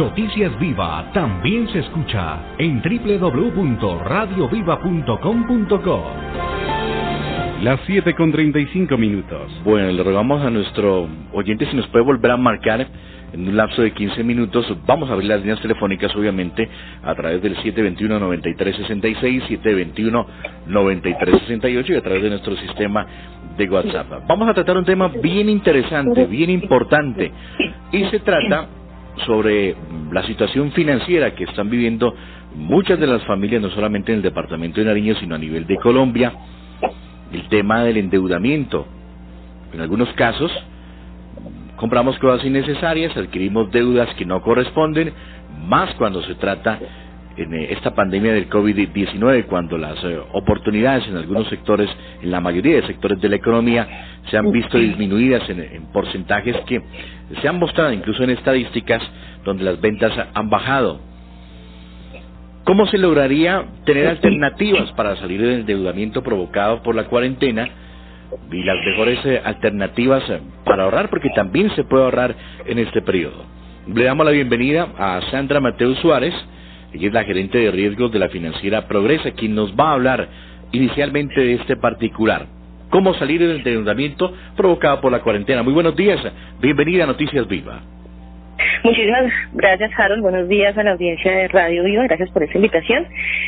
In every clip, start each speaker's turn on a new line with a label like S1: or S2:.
S1: Noticias Viva también se escucha en www.radioviva.com.co. Las 7:35.
S2: Bueno, le rogamos a nuestro oyente si nos puede volver a marcar en un lapso de 15 minutos. Vamos a abrir las líneas telefónicas, obviamente, a través del 721-9366, 721-9368 y a través de nuestro sistema de WhatsApp. Vamos a tratar un tema bien interesante, bien importante, y se trata sobre la situación financiera que están viviendo muchas de las familias, no solamente en el departamento de Nariño, sino a nivel de Colombia. El tema del endeudamiento. En algunos casos compramos cosas innecesarias, adquirimos deudas que no corresponden, más cuando se trata en esta pandemia del COVID-19, cuando las oportunidades en algunos sectores, en la mayoría de sectores de la economía, se han visto disminuidas en porcentajes que se han mostrado incluso en estadísticas donde las ventas han bajado. ¿Cómo se lograría tener alternativas para salir del endeudamiento provocado por la cuarentena y las mejores alternativas para ahorrar? Porque también se puede ahorrar en este periodo. Le damos la bienvenida a Sandra Mateo Suárez. Ella es la gerente de riesgos de la financiera Progresa, quien nos va a hablar inicialmente de este particular. ¿Cómo salir del endeudamiento provocado por la cuarentena? Muy buenos días. Bienvenida a Noticias Viva.
S3: Muchísimas gracias, Harold. Buenos días a la audiencia de Radio Viva. Gracias por esta invitación.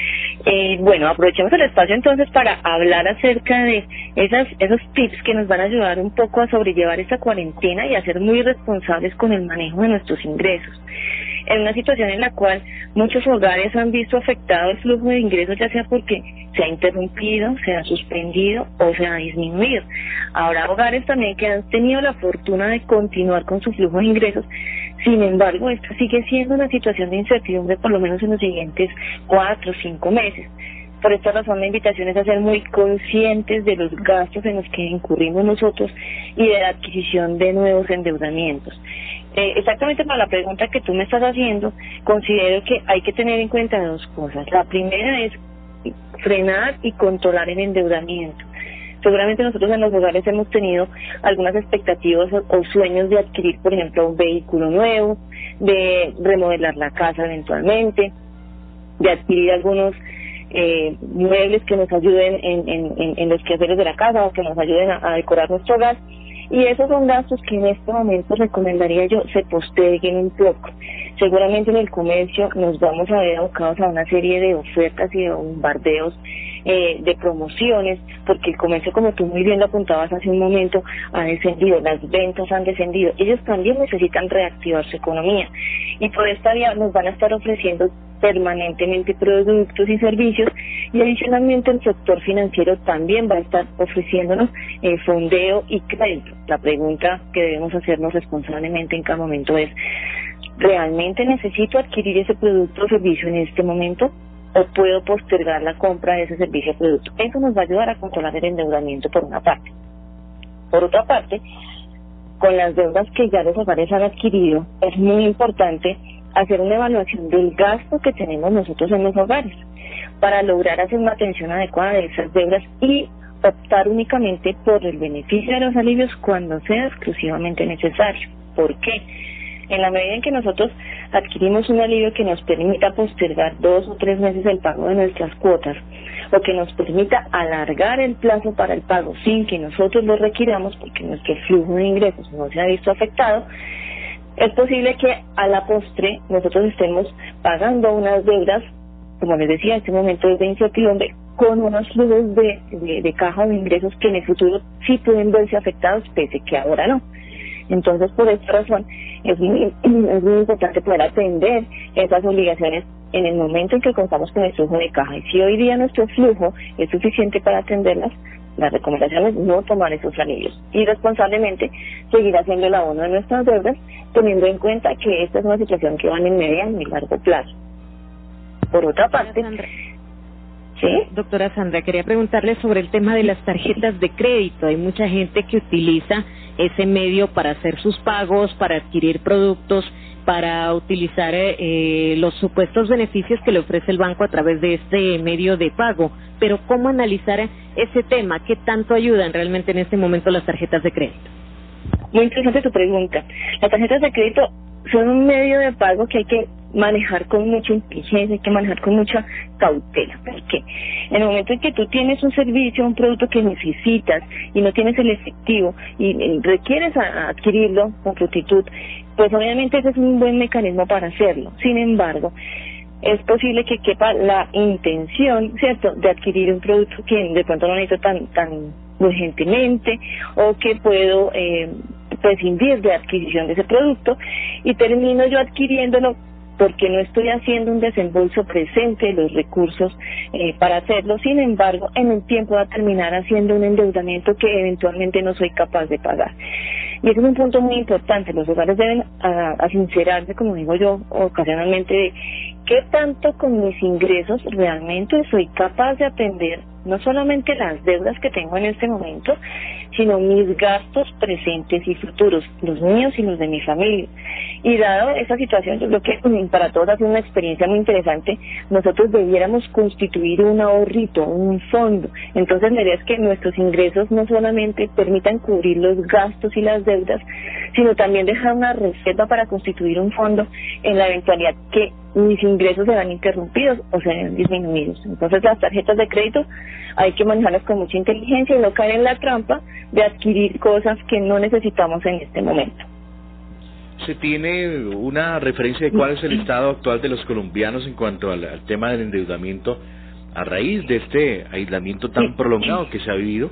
S3: Bueno, aprovechemos el espacio entonces para hablar acerca de esos tips que nos van a ayudar un poco a sobrellevar esta cuarentena y a ser muy responsables con el manejo de nuestros ingresos. En una situación en la cual muchos hogares han visto afectado el flujo de ingresos, ya sea porque se ha interrumpido, se ha suspendido o se ha disminuido. Habrá hogares también que han tenido la fortuna de continuar con su flujo de ingresos. Sin embargo, esta sigue siendo una situación de incertidumbre por lo menos en los siguientes 4 o 5 meses. Por esta razón, la invitación es a ser muy conscientes de los gastos en los que incurrimos nosotros y de la adquisición de nuevos endeudamientos. Exactamente para la pregunta que tú me estás haciendo, considero que hay que tener en cuenta 2 cosas. La primera es frenar y controlar el endeudamiento. Seguramente nosotros en los hogares hemos tenido algunas expectativas o sueños de adquirir, por ejemplo, un vehículo nuevo, de remodelar la casa eventualmente, de adquirir algunos muebles que nos ayuden en los quehaceres de la casa o que nos ayuden a decorar nuestro hogar. Y esos son gastos que en este momento recomendaría yo se posterguen un poco. Seguramente en el comercio nos vamos a ver abocados a una serie de ofertas y de bombardeos de promociones, porque el comercio, como tú muy bien lo apuntabas hace un momento, ha descendido, las ventas han descendido. Ellos también necesitan reactivar su economía y por esta vía nos van a estar ofreciendo permanentemente productos y servicios, y adicionalmente el sector financiero también va a estar ofreciéndonos fondeo y crédito. La pregunta que debemos hacernos responsablemente en cada momento es: ¿realmente necesito adquirir ese producto o servicio en este momento? ¿O puedo postergar la compra de ese servicio o producto? Eso nos va a ayudar a controlar el endeudamiento por una parte. Por otra parte, con las deudas que ya los hogares han adquirido, es muy importante hacer una evaluación del gasto que tenemos nosotros en los hogares para lograr hacer una atención adecuada de esas deudas y optar únicamente por el beneficio de los alivios cuando sea exclusivamente necesario. ¿Por qué? En la medida en que nosotros adquirimos un alivio que nos permita postergar 2 o 3 meses el pago de nuestras cuotas, o que nos permita alargar el plazo para el pago sin que nosotros lo requiramos porque nuestro flujo de ingresos no se ha visto afectado, es posible que a la postre nosotros estemos pagando unas deudas, como les decía, en este momento es de incertidumbre, con unos flujos de caja de ingresos que en el futuro sí pueden verse afectados, pese que ahora no. Entonces, por esta razón, es muy importante poder atender esas obligaciones en el momento en que contamos con el flujo de caja. Y si hoy día nuestro flujo es suficiente para atenderlas, la recomendación es no tomar esos alivios y responsablemente seguir haciendo el abono de nuestras deudas, teniendo en cuenta que esta es una situación que va en mediano y largo plazo. Por otra parte... ¿Sí?
S4: Doctora Sandra, quería preguntarle sobre el tema de las tarjetas de crédito. Hay mucha gente que utiliza ese medio para hacer sus pagos, para adquirir productos, para utilizar los supuestos beneficios que le ofrece el banco a través de este medio de pago. Pero ¿cómo analizar ese tema? ¿Qué tanto ayudan realmente en este momento las tarjetas de crédito?
S3: Muy interesante tu pregunta. Las tarjetas de crédito son un medio de pago que hay que manejar con mucha inteligencia, hay que manejar con mucha cautela, porque en el momento en que tú tienes un servicio, un producto que necesitas y no tienes el efectivo y requieres adquirirlo con prontitud, pues obviamente ese es un buen mecanismo para hacerlo. Sin embargo, es posible que quepa la intención, ¿cierto?, de adquirir un producto que de pronto no necesito tan urgentemente, o que puedo prescindir de adquisición de ese producto y termino yo adquiriéndolo porque no estoy haciendo un desembolso presente de los recursos para hacerlo. Sin embargo, en el tiempo va a terminar haciendo un endeudamiento que eventualmente no soy capaz de pagar. Y ese es un punto muy importante. Los hogares deben sincerarse, como digo yo ocasionalmente, de qué tanto con mis ingresos realmente soy capaz de atender no solamente las deudas que tengo en este momento, sino mis gastos presentes y futuros, los míos y los de mi familia. Y dado esa situación, yo creo que para todos ha sido una experiencia muy interesante. Nosotros debiéramos constituir un ahorrito, un fondo. Entonces, la idea es que nuestros ingresos no solamente permitan cubrir los gastos y las deudas, sino también dejar una reserva para constituir un fondo en la eventualidad que mis ingresos se van interrumpidos o se ven disminuidos. Entonces, las tarjetas de crédito hay que manejarlas con mucha inteligencia y no caer en la trampa de adquirir cosas que no necesitamos en este momento.
S2: ¿Se tiene una referencia de cuál es el estado actual de los colombianos en cuanto al tema del endeudamiento a raíz de este aislamiento tan prolongado que se ha vivido?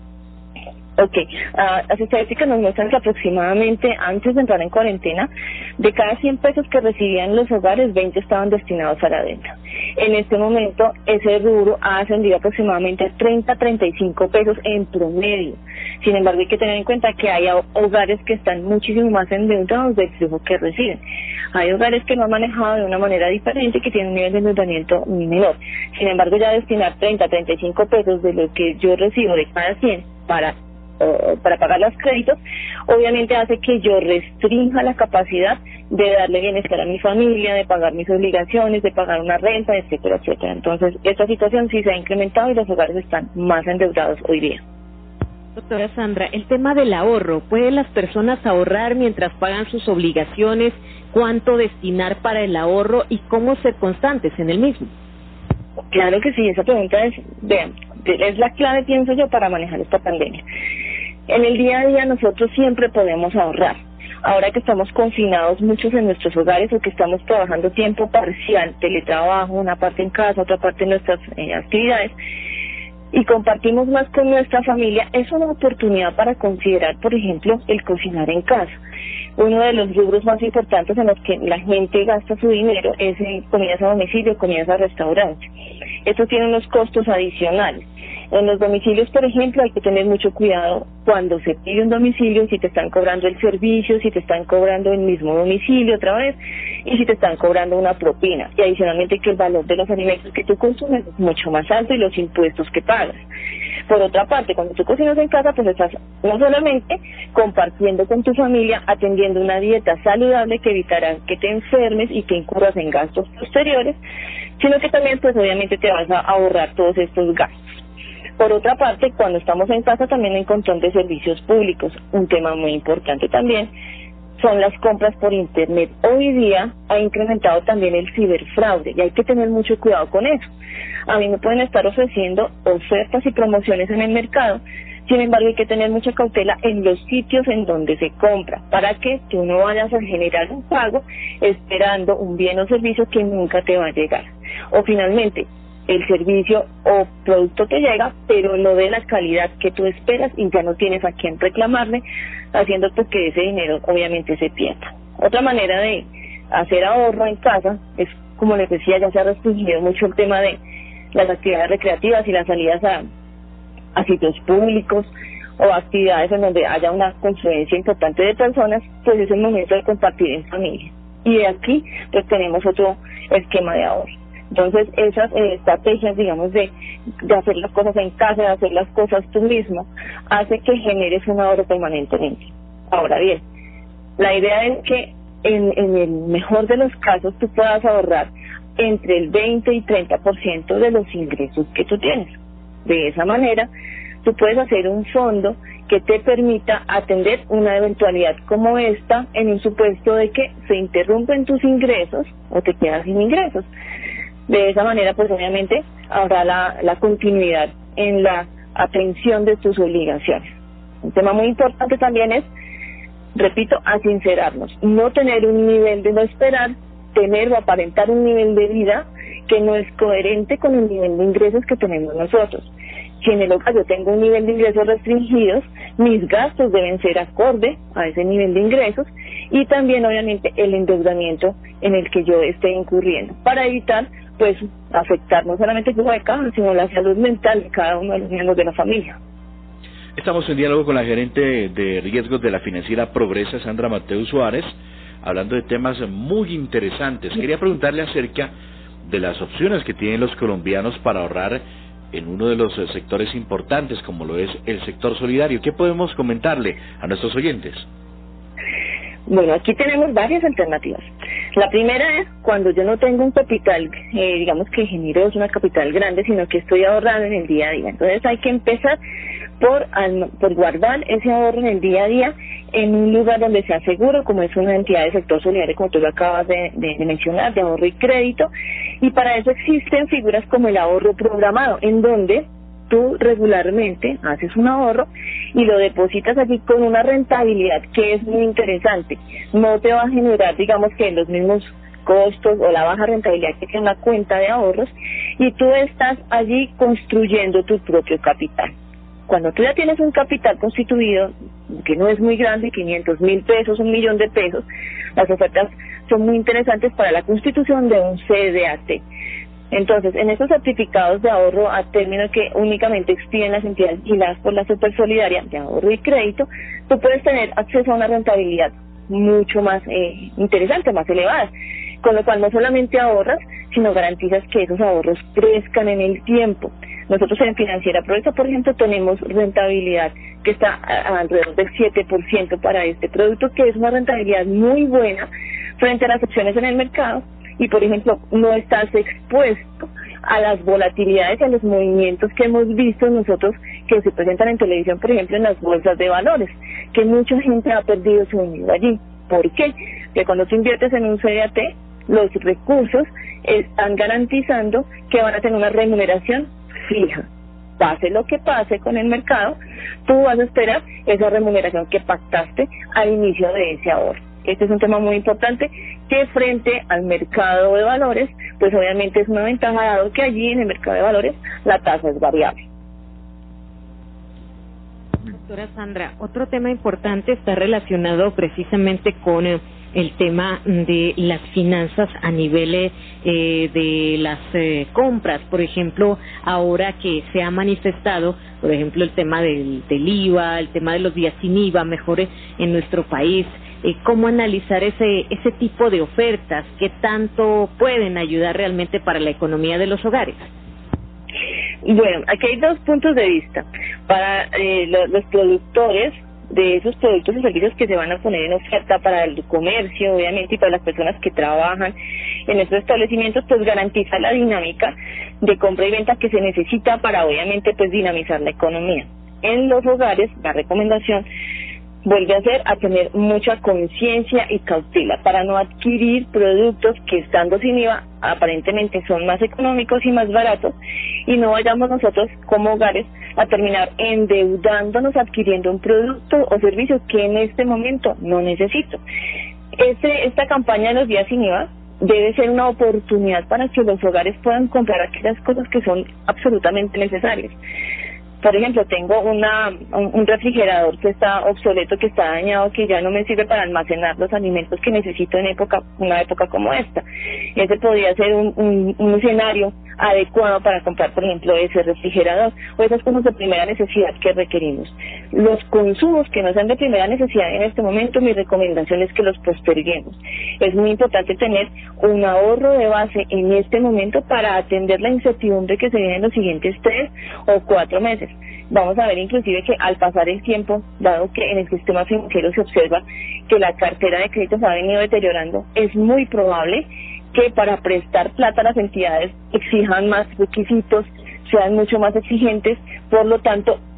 S3: Ok, las estadísticas nos muestran que aproximadamente antes de entrar en cuarentena, de cada 100 pesos que recibían los hogares, 20 estaban destinados a la deuda. En este momento, ese rubro ha ascendido aproximadamente a 30 a 35 pesos en promedio. Sin embargo, hay que tener en cuenta que hay hogares que están muchísimo más endeudados del flujo que reciben. Hay hogares que lo han manejado de una manera diferente y que tienen un nivel de endeudamiento muy menor. Sin embargo, ya destinar 30 a 35 pesos de lo que yo recibo de cada 100 para pagar los créditos, obviamente hace que yo restrinja la capacidad de darle bienestar a mi familia, de pagar mis obligaciones, de pagar una renta, etcétera, etcétera. Entonces, esta situación sí se ha incrementado y los hogares están más endeudados hoy día.
S4: Doctora Sandra, el tema del ahorro, ¿pueden las personas ahorrar mientras pagan sus obligaciones? ¿Cuánto destinar para el ahorro y cómo ser constantes en el mismo?
S3: Claro que sí, esa pregunta es la clave, pienso yo, para manejar esta pandemia. En el día a día nosotros siempre podemos ahorrar. Ahora que estamos confinados muchos en nuestros hogares o que estamos trabajando tiempo parcial, teletrabajo, una parte en casa, otra parte en nuestras actividades, y compartimos más con nuestra familia, es una oportunidad para considerar, por ejemplo, el cocinar en casa. Uno de los rubros más importantes en los que la gente gasta su dinero es en comidas a domicilio, comidas a restaurante. Esto tiene unos costos adicionales. En los domicilios, por ejemplo, hay que tener mucho cuidado cuando se pide un domicilio, si te están cobrando el servicio, si te están cobrando el mismo domicilio otra vez, y si te están cobrando una propina. Y adicionalmente que el valor de los alimentos que tú consumes es mucho más alto y los impuestos que pagas. Por otra parte, cuando tú cocinas en casa, pues estás no solamente compartiendo con tu familia, atendiendo una dieta saludable que evitará que te enfermes y que incurras en gastos posteriores, sino que también, pues obviamente te vas a ahorrar todos estos gastos. Por otra parte, cuando estamos en casa también hay un montón de servicios públicos. Un tema muy importante también son las compras por internet. Hoy día ha incrementado también el ciberfraude y hay que tener mucho cuidado con eso. A mí me pueden estar ofreciendo ofertas y promociones en el mercado, sin embargo hay que tener mucha cautela en los sitios en donde se compra, para que tú no vayas a generar un pago esperando un bien o servicio que nunca te va a llegar. O finalmente, el servicio o producto te llega, pero no de la calidad que tú esperas y ya no tienes a quién reclamarle, haciendo pues que ese dinero obviamente se pierda. Otra manera de hacer ahorro en casa es, como les decía, ya se ha restringido mucho el tema de las actividades recreativas y las salidas a sitios públicos o actividades en donde haya una confluencia importante de personas, pues es el momento de compartir en familia. Y de aquí pues tenemos otro esquema de ahorro. Entonces, esas estrategias, digamos, de hacer las cosas en casa, de hacer las cosas tú mismo, hace que generes un ahorro permanentemente. Ahora bien, la idea es que en el mejor de los casos tú puedas ahorrar entre el 20 y 30% de los ingresos que tú tienes. De esa manera, tú puedes hacer un fondo que te permita atender una eventualidad como esta en un supuesto de que se interrumpen tus ingresos o te quedas sin ingresos. De esa manera, pues obviamente habrá la continuidad en la atención de tus obligaciones. Un tema muy importante también es, repito, a sincerarnos, no tener un nivel de no esperar, tener o aparentar un nivel de vida que no es coherente con el nivel de ingresos que tenemos nosotros. Si en el hogar yo tengo un nivel de ingresos restringidos, mis gastos deben ser acorde a ese nivel de ingresos y también obviamente el endeudamiento en el que yo esté incurriendo, para evitar pues afectar no solamente el flujo de caja, sino la salud mental de cada uno de los miembros de la familia.
S2: Estamos en diálogo con la gerente de riesgos de la financiera Progresa, Sandra Mateu Suárez, hablando de temas muy interesantes. Quería preguntarle acerca de las opciones que tienen los colombianos para ahorrar en uno de los sectores importantes, como lo es el sector solidario. ¿Qué podemos comentarle a nuestros oyentes?
S3: Bueno, aquí tenemos varias alternativas. La primera es cuando yo no tengo un capital, digamos que generoso, una capital grande, sino que estoy ahorrando en el día a día. Entonces hay que empezar por guardar ese ahorro en el día a día en un lugar donde sea seguro, como es una entidad de sector solidario, como tú lo acabas de mencionar, de ahorro y crédito. Y para eso existen figuras como el ahorro programado, en donde tú regularmente haces un ahorro y lo depositas allí con una rentabilidad que es muy interesante. No te va a generar, digamos, que los mismos costos o la baja rentabilidad que tiene una cuenta de ahorros, y tú estás allí construyendo tu propio capital. Cuando tú ya tienes un capital constituido, que no es muy grande, 500.000 pesos, 1 millón de pesos, las ofertas son muy interesantes para la constitución de un CDAT. Entonces, en esos certificados de ahorro a término que únicamente expiden las entidades vigiladas por la Supersolidaria de ahorro y crédito, tú puedes tener acceso a una rentabilidad mucho más interesante, más elevada, con lo cual no solamente ahorras, sino garantizas que esos ahorros crezcan en el tiempo. Nosotros en Financiera Progresa, por ejemplo, tenemos rentabilidad que está alrededor del 7% para este producto, que es una rentabilidad muy buena frente a las opciones en el mercado. Y, por ejemplo, no estás expuesto a las volatilidades, a los movimientos que hemos visto nosotros que se presentan en televisión, por ejemplo, en las bolsas de valores, que mucha gente ha perdido su dinero allí. ¿Por qué? Porque cuando tú inviertes en un CDAT, los recursos están garantizando que van a tener una remuneración fija. Pase lo que pase con el mercado, tú vas a esperar esa remuneración que pactaste al inicio de ese ahorro. Este es un tema muy importante que frente al mercado de valores, pues obviamente es una ventaja, dado que allí en el mercado de valores la tasa es variable.
S4: Doctora Sandra, otro tema importante está relacionado precisamente con el tema de las finanzas a nivel de las compras. Por ejemplo, ahora que se ha manifestado, por ejemplo, el tema del IVA, el tema de los días sin IVA, mejor en nuestro país, ¿cómo analizar ese tipo de ofertas? ¿Qué tanto pueden ayudar realmente para la economía de los hogares?
S3: Bueno, aquí hay dos puntos de vista. Para los productores de esos productos y servicios que se van a poner en oferta para el comercio, obviamente, y para las personas que trabajan en estos establecimientos, pues garantiza la dinámica de compra y venta que se necesita para, obviamente, pues dinamizar la economía. En los hogares, la recomendación vuelve a tener mucha conciencia y cautela para no adquirir productos que, estando sin IVA, aparentemente son más económicos y más baratos, y no vayamos nosotros como hogares a terminar endeudándonos adquiriendo un producto o servicio que en este momento no necesito. Esta campaña de los días sin IVA debe ser una oportunidad para que los hogares puedan comprar aquellas cosas que son absolutamente necesarias. Por ejemplo, tengo un refrigerador que está obsoleto, que está dañado, que ya no me sirve para almacenar los alimentos que necesito en una época como esta. Ese podría ser un escenario adecuado para comprar, por ejemplo, ese refrigerador o esas cosas de primera necesidad que requerimos. Los consumos que no sean de primera necesidad en este momento, mi recomendación es que los posterguemos. Es muy importante tener un ahorro de base en este momento para atender la incertidumbre que se viene en los siguientes 3 o 4 meses. Vamos a ver inclusive que al pasar el tiempo, dado que en el sistema financiero se observa que la cartera de créditos ha venido deteriorando, es muy probable que para prestar plata a las entidades exijan más requisitos, sean mucho más exigentes, por lo tanto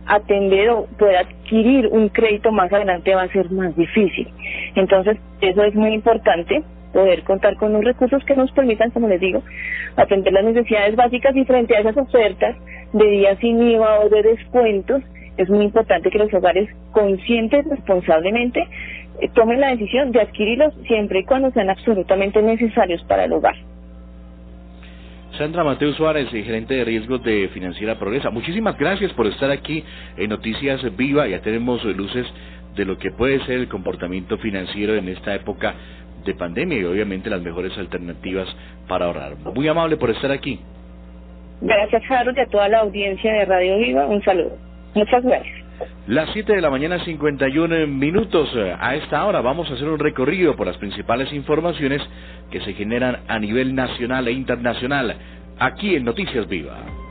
S3: atender o poder adquirir un crédito más adelante va a ser más difícil. Entonces, eso es muy importante, poder contar con unos recursos que nos permitan, como les digo, atender las necesidades básicas, y frente a esas ofertas de días sin IVA o de descuentos, es muy importante que los hogares, conscientes responsablemente, tomen la decisión de adquirirlos siempre y cuando sean absolutamente necesarios para el hogar.
S2: Sandra Mateo Suárez, gerente de riesgos de Financiera Progresa, muchísimas gracias por estar aquí en Noticias Viva. Ya tenemos luces de lo que puede ser el comportamiento financiero en esta época de pandemia y obviamente las mejores alternativas para ahorrar. Muy amable por estar aquí.
S3: Gracias, Harold, y a toda la audiencia de Radio Viva, un saludo. Muchas gracias.
S2: Las 7 de la mañana, 51 minutos. A esta hora vamos a hacer un recorrido por las principales informaciones que se generan a nivel nacional e internacional, aquí en Noticias Viva.